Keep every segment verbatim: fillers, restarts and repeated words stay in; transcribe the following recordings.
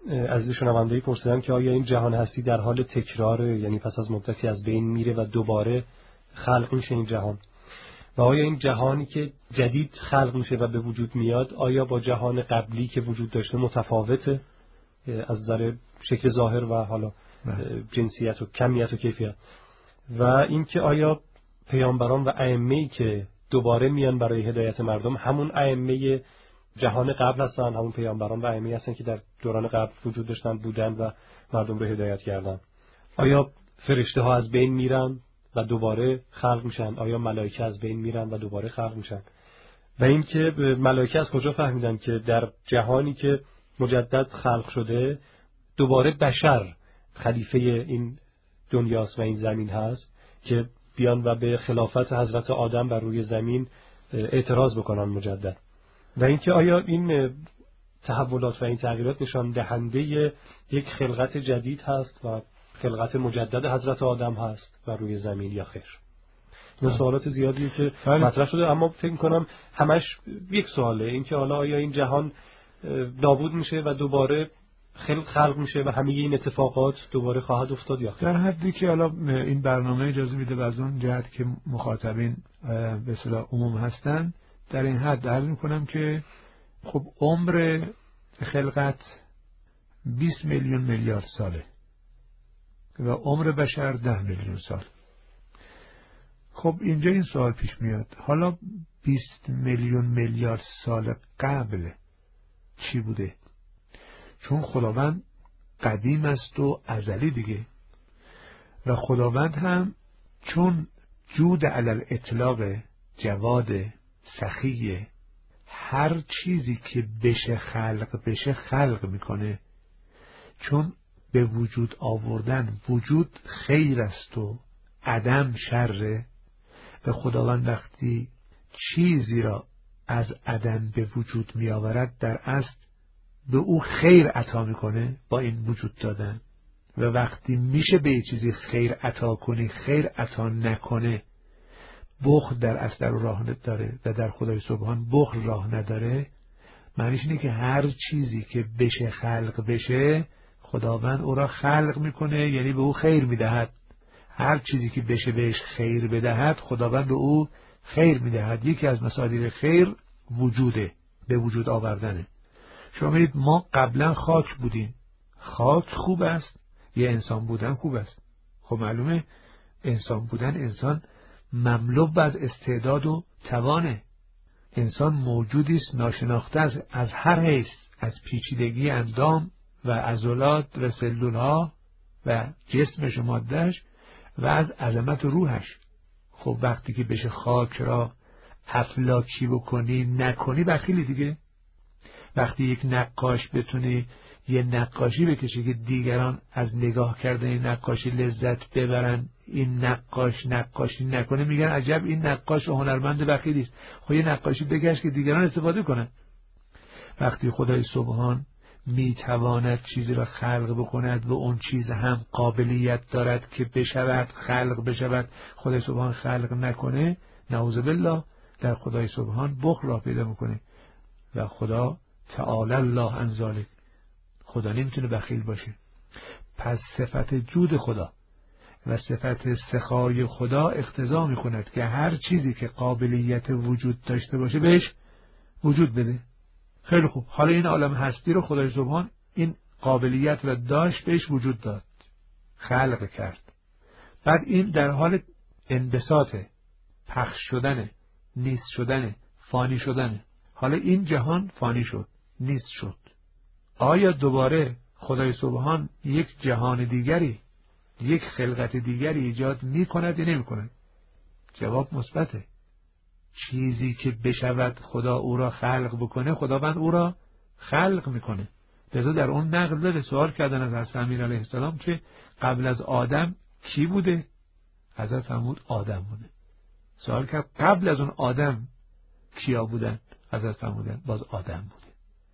از شنونده‌ای پرسیدم که آیا این جهان هستی در حال تکراره، یعنی پس از مدتی از بین میره و دوباره خلق میشه این جهان، و آیا این جهانی که جدید خلق میشه و به وجود میاد آیا با جهان قبلی که وجود داشته متفاوته از نظر شکل ظاهر و حالا جنسیت و کمیت و کیفیت، و اینکه آیا پیامبران و ائمه‌ای که دوباره میان برای هدایت مردم همون ائمه جهان قبل هستن، همون پیامبران و ائمه‌ای هستن که در دوران قبل وجود داشتن بودن و مردم رو هدایت کردن؟ آیا فرشته ها از بین میرن و دوباره خلق میشن؟ آیا ملائکه از بین میرن و دوباره خلق میشن؟ و اینکه ملائکه از کجا فهمیدن که در جهانی که مجدد خلق شده دوباره بشر خلیفه این دنیاست و این زمین هست که بیان و به خلافت حضرت آدم بر روی زمین اعتراض بکنن مجدد؟ و اینکه آیا این تحولات و این تغییرات نشان دهنده یک خلقت جدید هست و خلقت مجدد حضرت آدم هست بر روی زمین یا خیر؟ این سوالات زیادیه که مطرح شده، اما فکر می‌کنم همش یک سواله، اینکه حالا آیا این جهان نابود میشه و دوباره خلق خلق میشه و همه این اتفاقات دوباره خواهد افتاد یا خیر؟ در حدی که حالا این برنامه اجازه میده و از اون جهت که مخاطبین به اصطلاح عموم هستن، در این حد عرض میکنم که خب عمر خلقت بیست میلیون میلیارد ساله و عمر بشر ده میلیون سال. خب اینجا این سوال پیش میاد، حالا بیست میلیون میلیارد سال قبل چی بوده؟ چون خداوند قدیم است و ازلی دیگه، و خداوند هم چون جود علل اطلاق، جواد، سخیه، هر چیزی که بشه خلق بشه خلق میکنه، چون به وجود آوردن وجود خیر است و عدم شره، و خداوند وقتی چیزی را از عدم به وجود می آورد در اصل به او خیر عطا میکنه با این وجود دادن، و وقتی میشه به یه چیزی خیر عطا کنی خیر عطا نکنه، بخل در اصل در راه داره و در خدای سبحان بخل راه نداره، معنیش اینه که هر چیزی که بشه خلق بشه خداوند او را خلق میکنه، یعنی به او خیر میدهد. هر چیزی که بشه بهش خیر بدهد خداوند به او خیر میدهد. یکی از مصادیق خیر وجوده، به وجود آوردنه. شما می‌بینید ما قبلا خاک بودیم، خاک خوب است یا انسان بودن خوب است؟ خب معلومه انسان بودن، انسان مملو از استعداد و توانه. انسان موجودی است ناشناخته از, از هر حیث، از پیچیدگی اندام و عضلات و سلولها و جسمش و مادهش و از عظمت روحش. خب وقتی که بشه خاک را افلاکی بکنی نکنی بخیلی دیگه. وقتی یک نقاش بتونه یه نقاشی بکشه که دیگران از نگاه کردن این نقاشی لذت ببرن، این نقاش نقاشی نکنه میگن عجب این نقاش و هنرمند بخیلی است. خب یه نقاشی بگشت که دیگران استفاده کنن. وقتی خدای سبحان میتواند چیزی را خلق بکند و اون چیز هم قابلیت دارد که بشود خلق بشود، خدای سبحان خلق نکنه، نعوذ بالله، در خدای سبحان بخل را پیدا میکنه. و خدا تعالی الله عن ذلک، خدا نمیتونه بخیل باشه. پس صفت جود خدا و صفت سخای خدا اقتضا میکند که هر چیزی که قابلیت وجود داشته باشه بهش وجود بده. خیلی خوب، حالا این عالم هستی رو خدای سبحان این قابلیت و داشت بهش وجود داد، خلق کرد. بعد این در حال انبساطه، پخش شدنه، نیست شدنه، فانی شدنه. حالا این جهان فانی شد، نیست شد. آیا دوباره خدای سبحان یک جهان دیگری، یک خلقت دیگری ایجاد می کند یا نمی کند؟ جواب مثبته. چیزی که بشود خدا او را خلق بکنه، خداوند او را خلق میکنه. لذا در اون نقل داره، سوال کردن از حضرت امیر علیه السلام که قبل از آدم کی بوده؟ حضرت فرمود آدم بوده. سوال کرد قبل از اون آدم کیا بودن؟ حضرت فرمودن باز آدم بوده.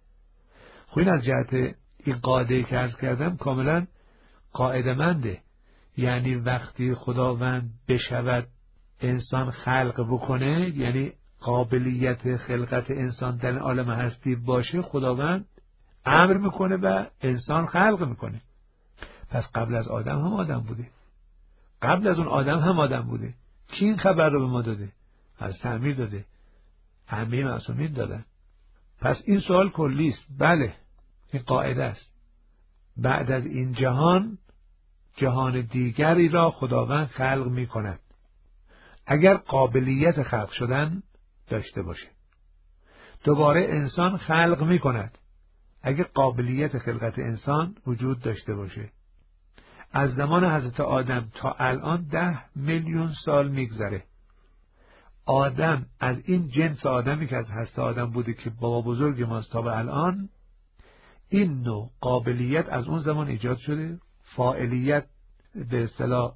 خب این از جهت این قاعده که عرض کردم کاملا قاعده منده. یعنی وقتی خداوند بشود انسان خلق بکنه، یعنی قابلیت خلقت انسان در عالم هستی باشه، خداوند امر میکنه و انسان خلق میکنه. پس قبل از آدم هم آدم بوده، قبل از اون آدم هم آدم بوده. کی این خبر رو به ما داده؟ از تعمیر داده، همه معصومین دادن. پس این سوال کلی است. بله، این قاعده است. بعد از این جهان جهان دیگری را خداوند خلق می کند، اگر قابلیت خلق شدن داشته باشه. دوباره انسان خلق می کند اگر قابلیت خلقت انسان وجود داشته باشه. از زمان حضرت آدم تا الان ده میلیون سال میگذره. آدم از این جنس آدمی که از هست آدم بوده که بابا بزرگ ماست تا به الان، این نوع قابلیت از اون زمان ایجاد شده. فاعلیت به اصطلاح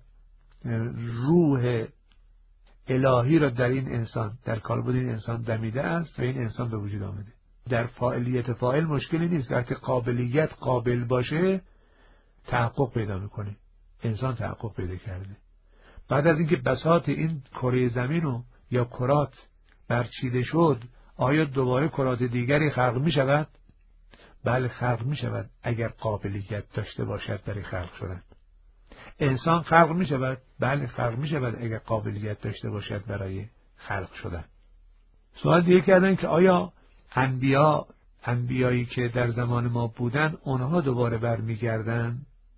روح الهی را در این انسان، در کالبد این انسان دمیده است و این انسان به وجود آمده. در فاعلیت فاعل مشکلی نیست. وقتی قابلیت قابل باشه تحقق پیدا میکنه. انسان تحقق پیدا کرده. بعد از اینکه بساط این کره زمین و یا کرات برچیده شد، آیا دوباره کرات دیگری خلق می شود؟ بله خلق می شود اگر قابلیت داشته باشد برای خلق شدن. انسان خلق می شود؟ بله خلق می شود اگر قابلیت داشته باشد برای خلق شدن. سوال دیگه کردن که آیا انبیا انبیایی که در زمان ما بودن اونها دوباره برمیگردن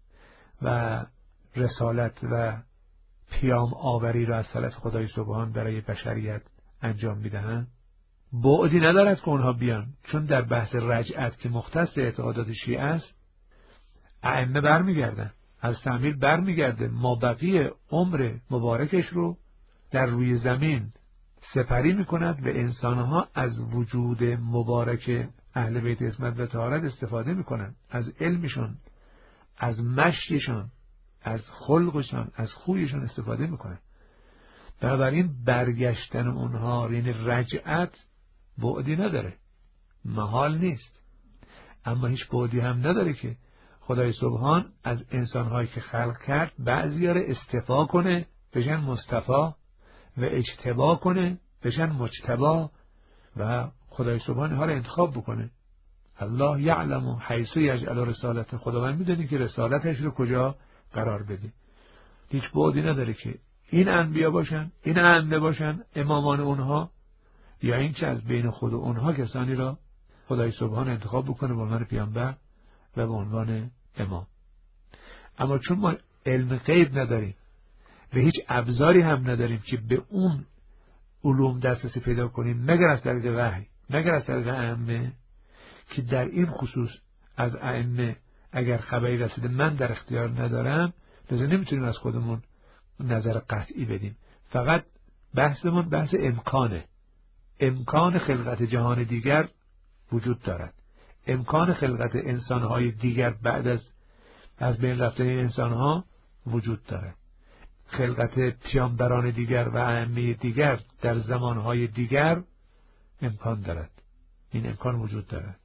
و رسالت و پیام آوری را از طرف خدای سبحان برای بشریت انجام میدهند؟ بعدی ندارد که اونها بیان، چون در بحث رجعت که مختص اعتقادات شیعه است، ائمه برمیگردن، از تعمیر برمیگرده، مابقی عمر مبارکش رو در روی زمین سپری میکند و انسانها از وجود مبارک اهل بیت عصمت و طهارت استفاده میکنند، از علمشون، از مشیشون، از خلقشون، از خویشون استفاده میکنن. بنابراین برگشتن اونها، یعنی رجعت، بعدی نداره، محال نیست. اما هیچ بعدی هم نداره که خدای سبحان از انسانهایی که خلق کرد بعضی‌ها را اصطفا کنه بشن مصطفی و اجتبا کنه بشن مجتبا و خدای سبحان اینها را انتخاب بکنه. الله یعلم حیث یجعل رسالته، خداوند میدونه که رسالتش رو کجا قرار بده. هیچ بعدی نداره که این انبیا باشن، این ائمه باشن، امامان اونها، یا این که از بین خود اونها کسانی را خدای سبحان انتخاب بکنه به عنوان پیامبر و به عنوان امام. اما چون ما علم غیب نداریم و هیچ ابزاری هم نداریم که به اون علوم دسترسی پیدا کنیم مگر از طریق وحی، مگر از طریق ائمه، که در این خصوص از ائمه اگر خبری رسیده من در اختیار ندارم، لذا نمیتونیم از خودمون نظر قطعی بدیم. فقط بحثمون بحث امکانه. امکان خلقت جهان دیگر وجود دارد. امکان خلقت انسانهای دیگر بعد از از بین رفتن این انسانها وجود دارد. خلقت پیامبران دیگر و ائمه دیگر در زمانهای دیگر امکان دارد. این امکان وجود دارد.